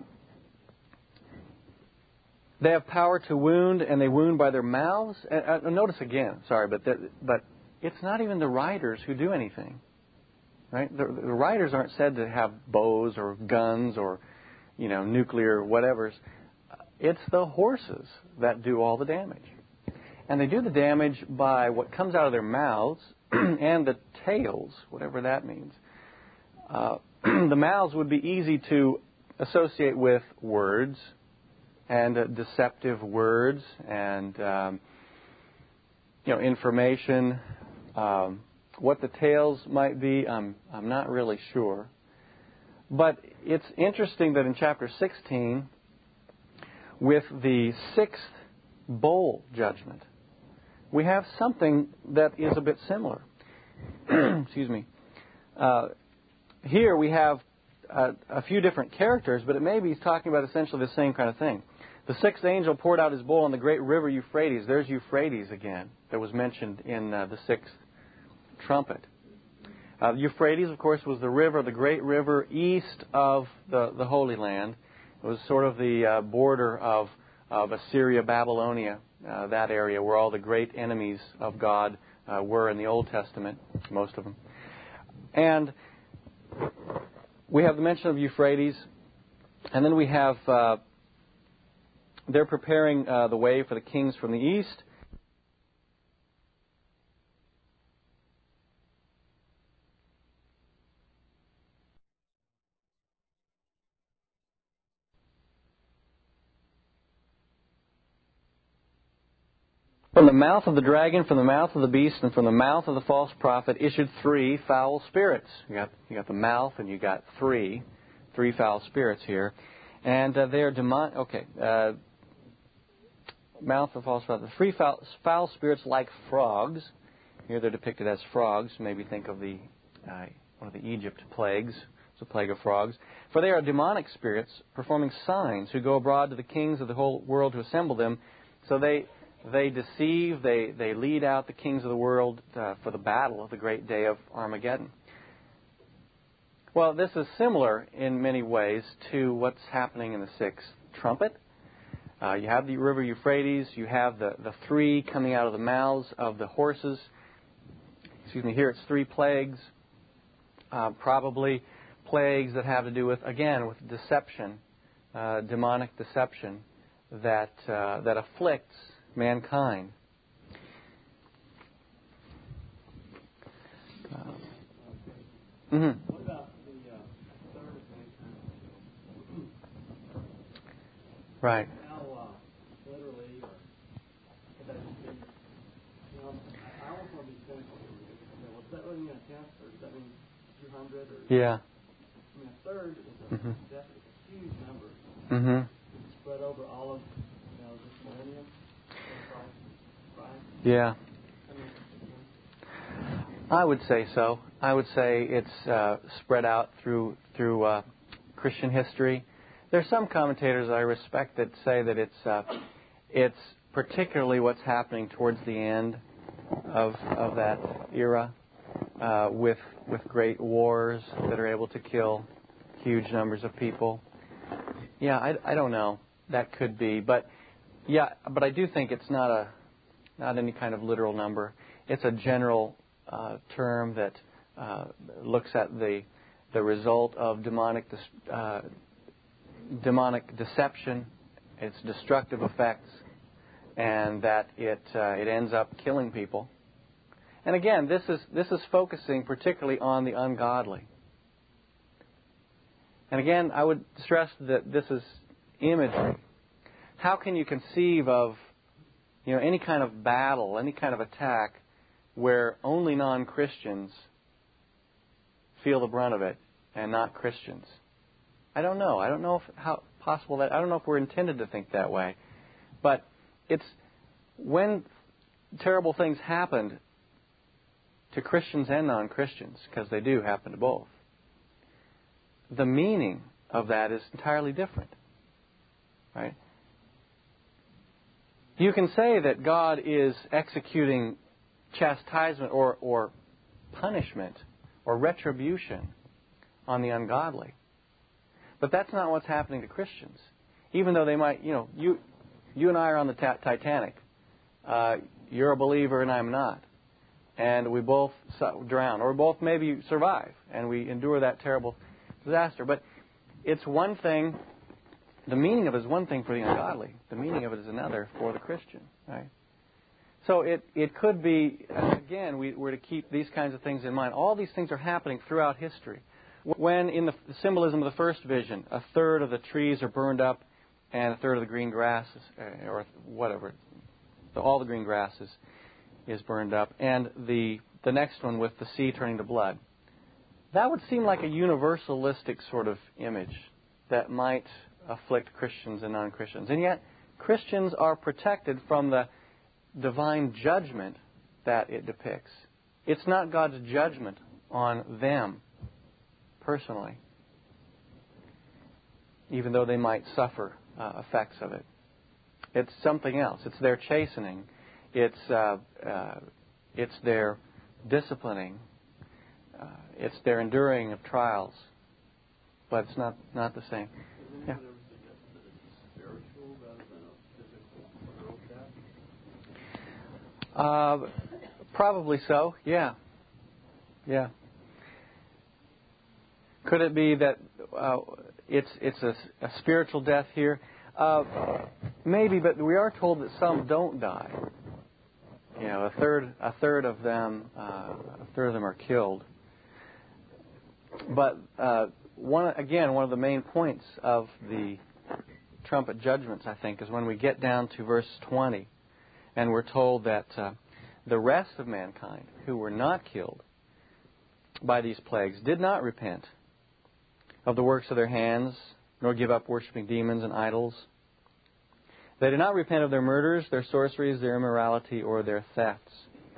they have power to wound, and they wound by their mouths. And, uh, notice again, sorry, but the, but it's not even the riders who do anything. Right? The, the riders aren't said to have bows or guns or, you know, nuclear whatevers. It's the horses that do all the damage. And they do the damage by what comes out of their mouths and the tails, whatever that means. Uh, the mouths would be easy to associate with words and uh, deceptive words and, um, you know, information. Um, what the tails might be, I'm, I'm not really sure. But it's interesting that in chapter sixteen, with the sixth bowl judgment. We have something that is a bit similar. Excuse me. Uh, here we have a, a few different characters, but it may be he's talking about essentially the same kind of thing. The sixth angel poured out his bowl on the great river Euphrates. There's Euphrates again that was mentioned in uh, the sixth trumpet. Uh, Euphrates, of course, was the river, the great river east of the, the Holy Land. It was sort of the uh, border of, of Assyria, Babylonia, uh, that area where all the great enemies of God uh, were in the Old Testament, most of them. And we have the mention of Euphrates, and then we have... Uh, They're preparing uh, the way for the kings from the east. From the mouth of the dragon, from the mouth of the beast, and from the mouth of the false prophet issued three foul spirits. You got you got the mouth, and you got three, three foul spirits here, and uh, they are demon. Okay. Uh, Mouth of false prophet. The three foul, foul spirits like frogs. Here they're depicted as frogs. Maybe think of the uh, one of the Egypt plagues. It's a plague of frogs. For they are demonic spirits performing signs who go abroad to the kings of the whole world to assemble them. So they they deceive. They they lead out the kings of the world uh, for the battle of the great day of Armageddon. Well, this is similar in many ways to what's happening in the sixth trumpet. Uh, you have the river Euphrates. You have the, the three coming out of the mouths of the horses. Excuse me, here it's three plagues. Uh, probably plagues that have to do with, again, with deception, uh, demonic deception that uh, that afflicts mankind. Uh, mm-hmm. What about the uh, third thing? Right. Does that really mean a tenth, or does that mean two hundred? Or, yeah. I mean, a third is a, mm-hmm. definitely a huge number. Mm-hmm. Spread over all of, you know, this millennium. Right? Yeah. I mean, I would say so. I would say it's uh, spread out through through uh, Christian history. There are some commentators I respect that say that it's uh, it's particularly what's happening towards the end of of that era. Uh, with with great wars that are able to kill huge numbers of people. Yeah, I, I don't know. That could be, but yeah, but I do think it's not a not any kind of literal number. It's a general uh, term that uh, looks at the the result of demonic uh, demonic deception, its destructive effects, and that it uh, it ends up killing people. And again, this is this is focusing particularly on the ungodly. And again, I would stress that this is imagery. How can you conceive of, you know, any kind of battle, any kind of attack where only non-Christians feel the brunt of it and not Christians? I don't know. I don't know if how possible that. I don't know if we're intended to think that way. But it's when terrible things happened to Christians and non-Christians, because they do happen to both, the meaning of that is entirely different. Right? You can say that God is executing chastisement or, or punishment or retribution on the ungodly. But that's not what's happening to Christians. Even though they might, you know, you you and I are on the ta- Titanic. Uh, you're a believer and I'm not. And we both drown, or both maybe survive, and we endure that terrible disaster. But it's one thing, the meaning of it is one thing for the ungodly. The meaning of it is another for the Christian, right? So it, it could be, again, we were to keep these kinds of things in mind. All these things are happening throughout history. When in the symbolism of the first vision, a third of the trees are burned up and a third of the green grasses, or whatever, all the green grasses is burned up, and the the next one with the sea turning to blood. That would seem like a universalistic sort of image that might afflict Christians and non-Christians. And yet, Christians are protected from the divine judgment that it depicts. It's not God's judgment on them personally, even though they might suffer uh, effects of it. It's something else. It's their chastening. It's uh, uh, it's their disciplining. Uh, it's their enduring of trials. But it's not not the same. Yeah. Uh, probably so. Yeah. Yeah. Could it be that uh, it's it's a, a spiritual death here? Uh, maybe, but we are told that some don't die. You know, a third a third of them uh, a third of them are killed. But uh, one again, one of the main points of the trumpet judgments, I think, is when we get down to verse twenty, and we're told that uh, the rest of mankind who were not killed by these plagues did not repent of the works of their hands, nor give up worshiping demons and idols. They did not repent of their murders, their sorceries, their immorality, or their thefts.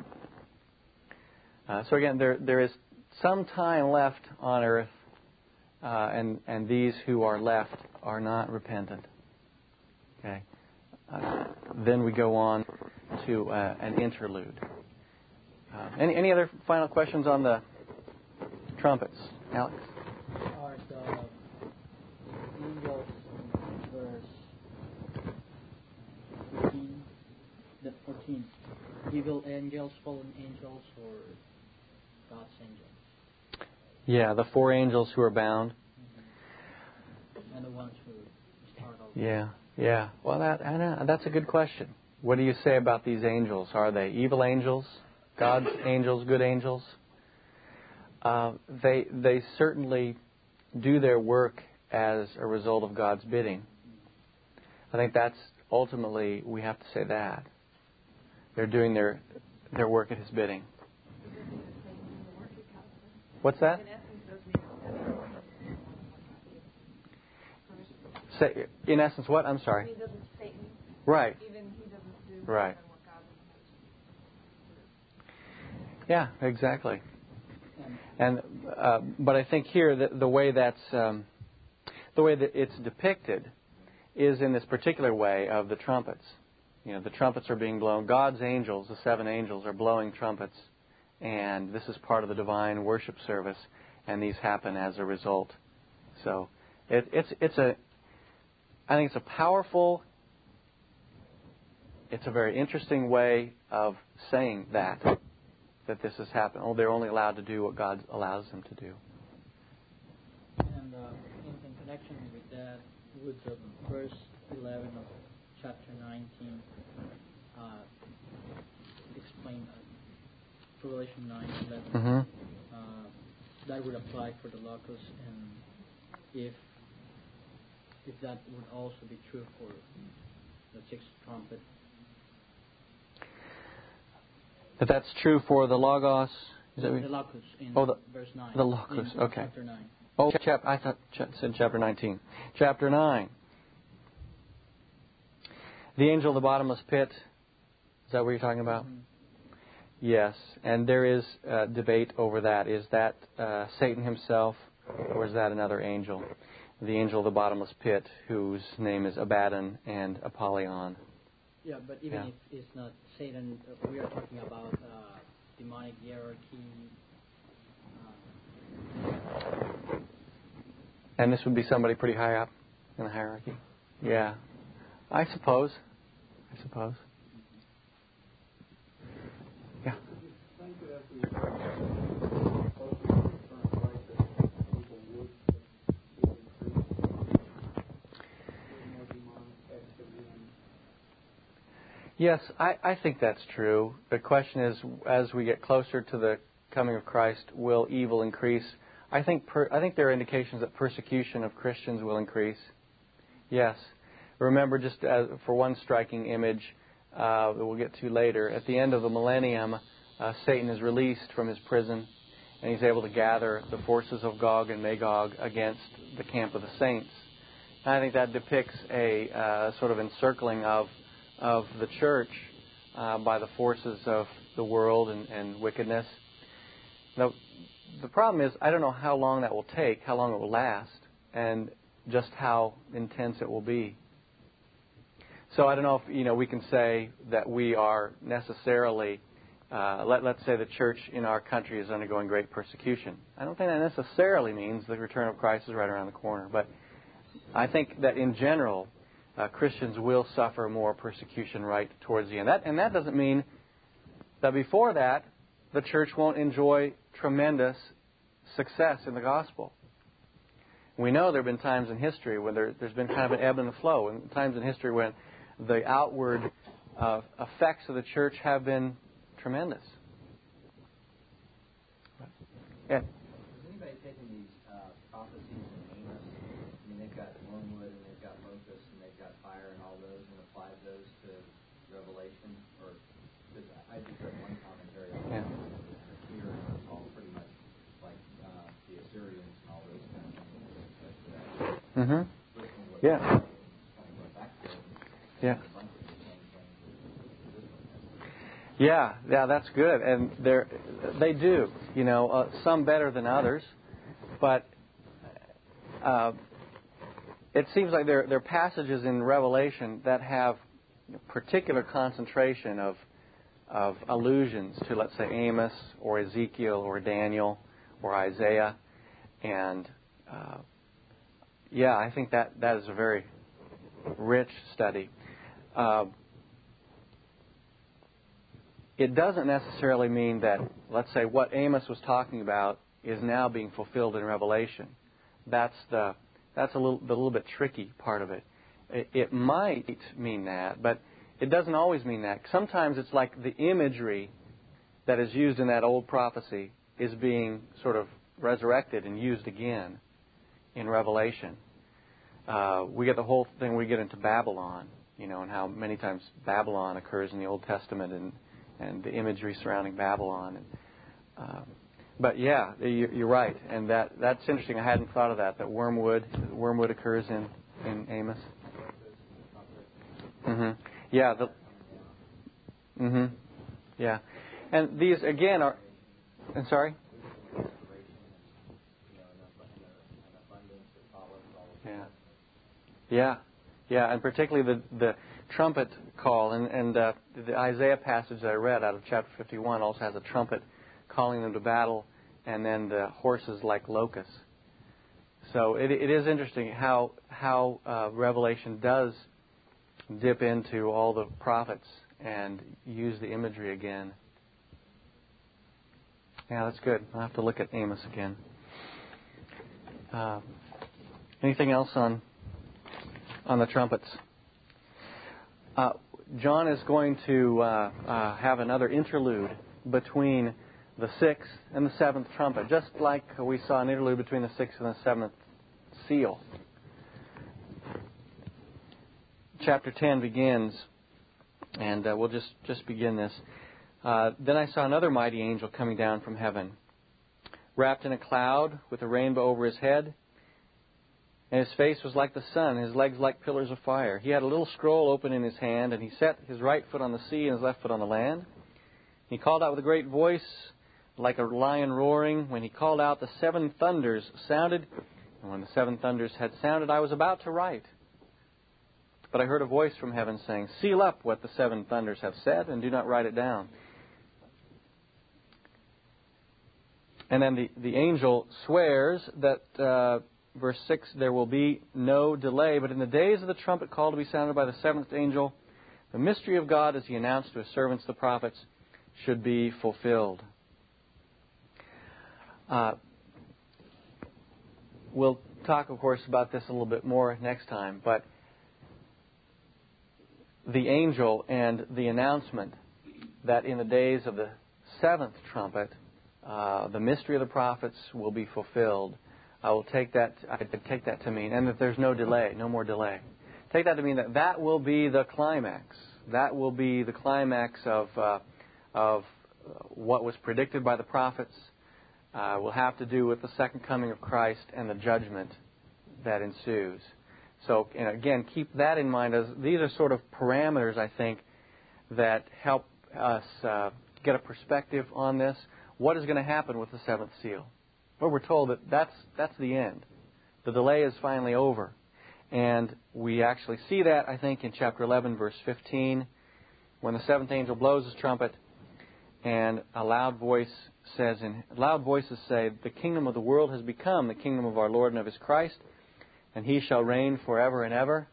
Uh, so again, there there is some time left on earth, uh, and and these who are left are not repentant. Okay. Uh, then we go on to uh, an interlude. Uh, any any other final questions on the trumpets, Alex? Are the angels in verse fourteen, the fourteen, evil angels, fallen angels, or God's angels? Yeah, the four angels who are bound. Mm-hmm. And the ones who start over. Yeah, yeah. Well, that I know, that's a good question. What do you say about these angels? Are they evil angels, God's angels, good angels? Uh, they they certainly do their work as a result of God's bidding. I think that's ultimately, we have to say that. They're doing their their work at His bidding. What's that? Say, in essence, what? I'm sorry. He doesn't Satan. Right. Even he doesn't do Right. what God does. Yeah, exactly. And uh, but I think here the, the way that's um, the way that it's depicted is in this particular way of the trumpets. You know, the trumpets are being blown. God's angels, the seven angels, are blowing trumpets, and this is part of the divine worship service, and these happen as a result. So it, it's it's a I think it's a powerful, it's a very interesting way of saying that. That this has happened. Oh, they're only allowed to do what God allows them to do. And uh, in, in connection with that, would the verse eleven of chapter nineteen uh, explain uh, Revelation nine eleven? Mm-hmm. Uh, that would apply for the locusts, and if if that would also be true for the sixth trumpet. But that's true for the Logos. Is that The, what the you- locusts in Oh, the- verse nine. the locusts, in okay. Chapter nine. Oh, chap, I thought it said chapter nineteen. Chapter nine. The angel of the bottomless pit. Is that what you're talking about? Mm-hmm. Yes. And there is uh, debate over that. Is that uh, Satan himself, or is that another angel? The angel of the bottomless pit, whose name is Abaddon and Apollyon. Yeah, but even Yeah. if it's not Satan, uh, we are talking about uh, demonic hierarchy. Uh, And this would be somebody pretty high up in the hierarchy. Yeah. I suppose. I suppose. Yeah. Think that as we approach closer to the return of Christ, that people would see an increase in more demonic activity and Yes, I, I think that's true. The question is, as we get closer to the coming of Christ, will evil increase? I think per, I think there are indications that persecution of Christians will increase. Yes. Remember, just as, for one striking image uh, that we'll get to later, at the end of the millennium, uh, Satan is released from his prison, and he's able to gather the forces of Gog and Magog against the camp of the saints. I think that depicts a uh, sort of encircling of of the church uh, by the forces of the world and, and wickedness. Now, the problem is, I don't know how long that will take, how long it will last, and just how intense it will be. So I don't know if, you know, we can say that we are necessarily, uh, let, let's say the church in our country is undergoing great persecution. I don't think that necessarily means the return of Christ is right around the corner. But I think that in general, uh, Christians will suffer more persecution right towards the end. That, and that doesn't mean that before that, the church won't enjoy tremendous success in the gospel. We know there have been times in history when there, there's been kind of an ebb and a flow, and times in history when the outward uh, effects of the church have been tremendous. Yeah. Has anybody taken these uh, prophecies in Amos? I mean, they've got wormwood and they've got locust and they've got fire and all those, and applied those to Revelation? Or because I just read one commentary on Yeah. here, and it's all pretty much like uh, the Assyrians and all those kind of things. Mm-hmm. Yeah. Yeah. Yeah, yeah, that's good, and they they do, you know, uh, some better than others, but uh, it seems like there there are passages in Revelation that have particular concentration of of allusions to, let's say, Amos or Ezekiel or Daniel or Isaiah, and uh, yeah, I think that that is a very rich study. Uh, it doesn't necessarily mean that, let's say, what Amos was talking about is now being fulfilled in Revelation. That's the that's a little the little bit tricky part of it. It, it might mean that, but it doesn't always mean that. Sometimes it's like the imagery that is used in that old prophecy is being sort of resurrected and used again in Revelation. Uh, we get the whole thing, we get into Babylon, you know, and how many times Babylon occurs in the Old Testament, and, and the imagery surrounding Babylon. And, uh, but yeah, you're right, and that that's interesting. I hadn't thought of that, that wormwood wormwood occurs in, in Amos. Mm-hmm. Yeah. The, mm-hmm. Yeah. And these, again, are... I'm sorry? Yeah. Yeah, yeah, and particularly the the trumpet call, and and uh, the Isaiah passage that I read out of chapter fifty-one also has a trumpet calling them to battle, and then the horses like locusts. So it it is interesting how how uh, Revelation does dip into all the prophets and use the imagery again. Yeah, that's good. I'll have to look at Amos again. Uh, anything else on? On the trumpets. Uh, John is going to uh, uh, have another interlude between the sixth and the seventh trumpet, just like we saw an interlude between the sixth and the seventh seal. Chapter ten begins, and uh, we'll just, just begin this. Uh, then I saw another mighty angel coming down from heaven, wrapped in a cloud with a rainbow over his head. And his face was like the sun, his legs like pillars of fire. He had a little scroll open in his hand, and he set his right foot on the sea and his left foot on the land. He called out with a great voice, like a lion roaring. When he called out, the seven thunders sounded. And when the seven thunders had sounded, I was about to write. But I heard a voice from heaven saying, seal up what the seven thunders have said, and do not write it down. And then the, the angel swears that... Uh, Verse six, there will be no delay, but in the days of the trumpet call to be sounded by the seventh angel, the mystery of God, as he announced to his servants the prophets, should be fulfilled. Uh, we'll talk, of course, about this a little bit more next time, but the angel and the announcement that in the days of the seventh trumpet, uh, the mystery of the prophets will be fulfilled. I will take that. I take that to mean, and that there's no delay, no more delay. Take that to mean that that will be the climax. That will be the climax of uh, of what was predicted by the prophets. Uh, will have to do with the second coming of Christ and the judgment that ensues. So, and again, keep that in mind. As these are sort of parameters, I think, that help us uh, get a perspective on this. What is going to happen with the seventh seal? Well, we're told that that's, that's the end. The delay is finally over. And we actually see that, I think, in chapter eleven, verse fifteen, when the seventh angel blows his trumpet, and a loud voice says, in loud voices say, the kingdom of the world has become the kingdom of our Lord and of His Christ, and He shall reign forever and ever.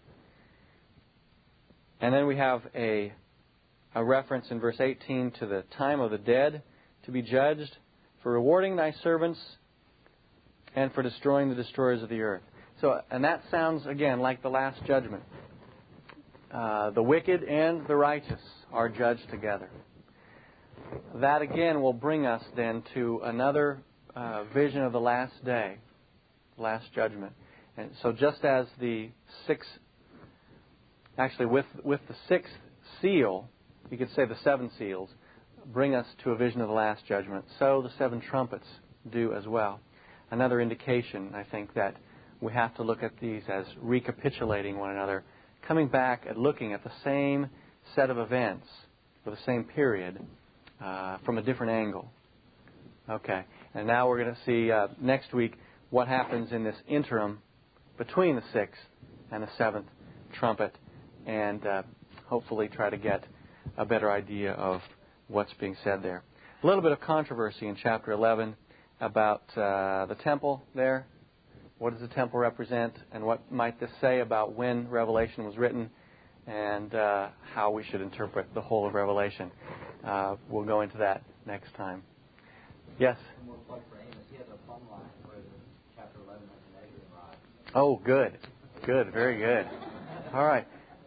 And then we have a, a reference in verse eighteen to the time of the dead to be judged, for rewarding thy servants and for destroying the destroyers of the earth. So, and that sounds, again, like the last judgment. Uh, the wicked and the righteous are judged together. That, again, will bring us then to another uh, vision of the last day, last judgment. And so just as the sixth, actually with, with the sixth seal, you could say the seven seals, bring us to a vision of the last judgment, so the seven trumpets do as well. Another indication, I think, that we have to look at these as recapitulating one another, coming back and looking at the same set of events for the same period uh, from a different angle. Okay, and now we're going to see uh, next week what happens in this interim between the sixth and the seventh trumpet, and uh, hopefully try to get a better idea of what's being said there. A little bit of controversy in chapter eleven about uh, the temple there. What does the temple represent, and what might this say about when Revelation was written, and uh, how we should interpret the whole of Revelation. Uh, we'll go into that next time. Yes? One more plug for Amos. He has a plumb line where the chapter eleven has a measuring rod. Oh, good. Good. Very good. All right.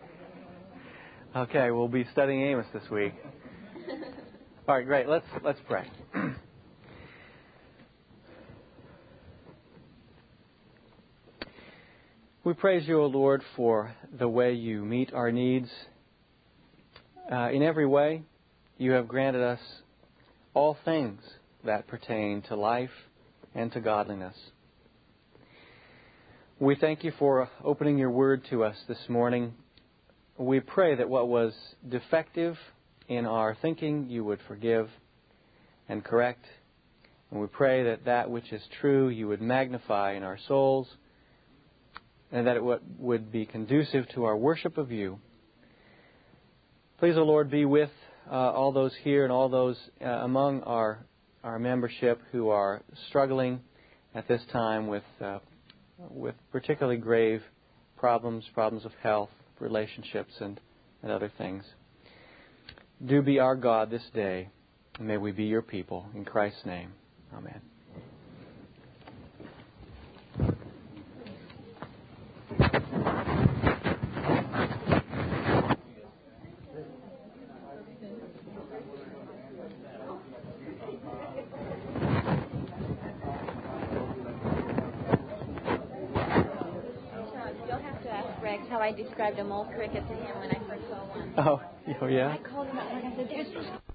Okay, we'll be studying Amos this week. All right, great. Let's let's pray. We praise you, O Lord, for the way you meet our needs. Uh, in every way, you have granted us all things that pertain to life and to godliness. We thank you for opening your word to us this morning. We pray that what was defective in our thinking you would forgive and correct. And we pray that that which is true you would magnify in our souls, and that it would be conducive to our worship of you. Please, O Lord, be with uh, all those here and all those uh, among our our membership who are struggling at this time with uh, with particularly grave problems, problems of health, relationships, and, and other things. Do be our God this day, and may we be your people. In Christ's name, amen. How I described a mole cricket to him when I first saw one. Oh, oh yeah? I called him up and I said, "There's this